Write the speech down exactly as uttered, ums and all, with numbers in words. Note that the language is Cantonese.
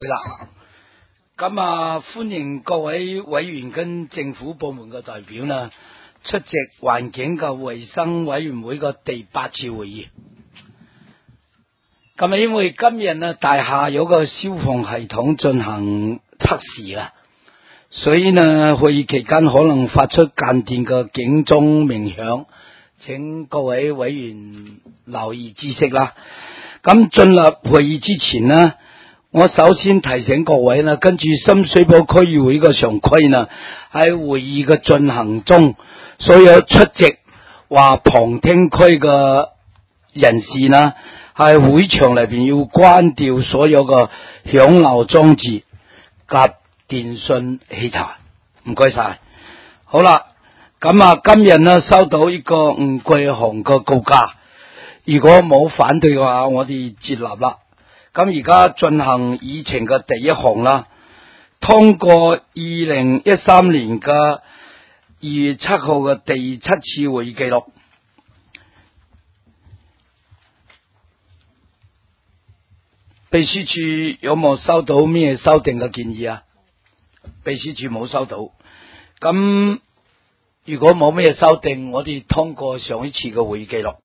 啦，咁啊，歡迎各位委員跟政府部門嘅代表呢出席環境及衛生委員會嘅第八次會議。咁啊，因為今日呢大廈有個消防系統進行測試啊，所以呢會議期間可能發出間斷嘅警鐘鳴響，請各位委員留意知識啦。咁進入會議之前呢，我首先提醒各位呢，根據深水埗區議會嘅常規呢，喺會議嘅進行中，所有出席或旁聽區嘅人士呢，喺會場裏邊要關掉所有嘅響鬧裝置及電訊器材。唔該晒。好啦，咁啊，今日呢收到一個吳桂雄嘅告假，如果冇反對嘅話，我哋接納啦。咁而家進行議程嘅第一項啦，通過二零一三年嘅二月七號嘅第七次會議記錄。秘書處有冇收到咩修訂嘅建議啊？秘書處冇收到。咁如果冇咩修訂，我哋通過上一次嘅會議記錄。